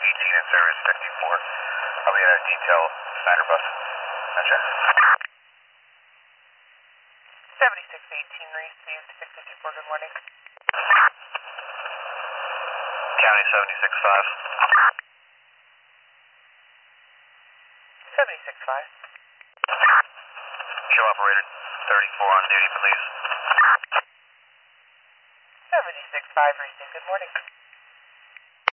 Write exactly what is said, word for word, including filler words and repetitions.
eighteen in service, fifty-four. I'll be at a detail Snyder bus. Gotcha. seventy-six eighteen received, six fifty-four, good morning. County seventy-six five. seventy-six five. Show operator thirty-four on duty, please. seventy-six five received, good morning.